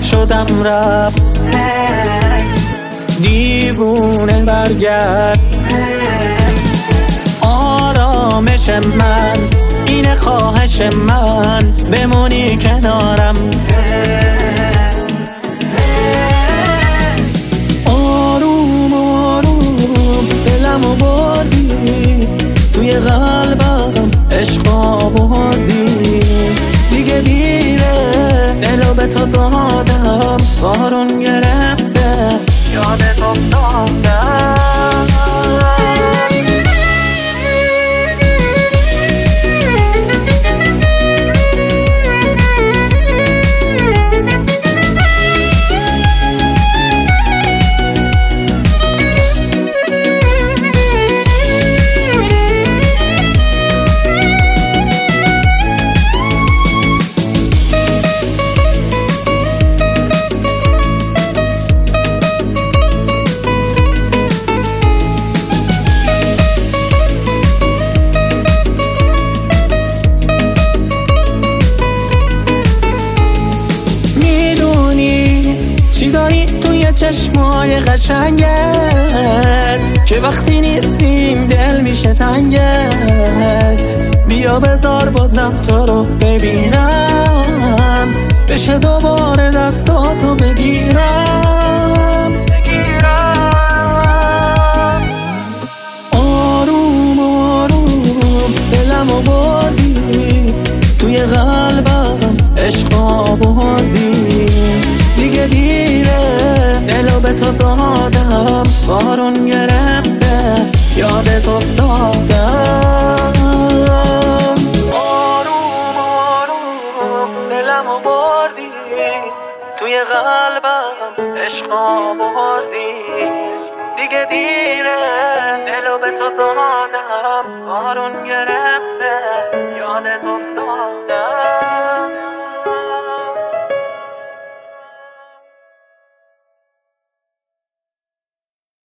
شدم رفت. دیوونه برگرد. آرامش من اینه، خواهش من بمونی کنارم. آروم آروم دلمو بردی، توی قلبم عشق آوردی. دیگه دیره، دلو به تو دادم، بارون گرفته یادت افتادم. چی داری توی چشمای قشنگت که وقتی نیستیم دل میشه تنگت؟ بیا بذار بازم تو رو ببینم، بشه دوباره دستاتو بگیرم. آروم آروم دلمو بردی، توی قلبم عشق آوردی. دیگه دیره، دلو به تو دادم، بارون گرفته یادت افتادم. آروم آروم دلمو بردی، توی قلبم عشق آوردی. دیگه دیره، دلو به تو دادم، بارون گرفته یادت افتادم.